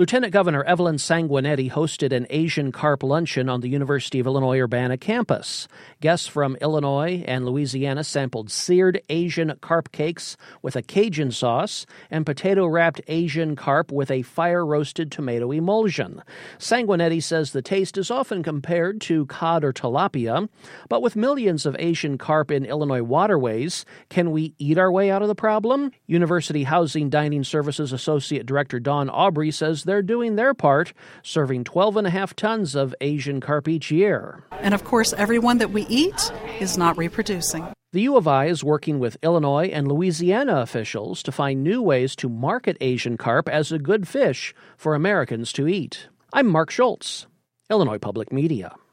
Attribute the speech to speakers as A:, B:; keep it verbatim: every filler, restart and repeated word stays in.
A: Lieutenant Governor Evelyn Sanguinetti hosted an Asian carp luncheon on the University of Illinois-Urbana campus. Guests from Illinois and Louisiana sampled seared Asian carp cakes with a Cajun sauce and potato-wrapped Asian carp with a fire-roasted tomato emulsion. Sanguinetti says the taste is often compared to cod or tilapia, but with millions of Asian carp in Illinois waterways, can we eat our way out of the problem? University Housing Dining Services Associate Director Dawn Aubrey says they're doing their part, serving twelve and a half tons of Asian carp each year.
B: And of course, everyone that we eat is not reproducing.
A: The U of I is working with Illinois and Louisiana officials to find new ways to market Asian carp as a good fish for Americans to eat. I'm Mark Schultz, Illinois Public Media.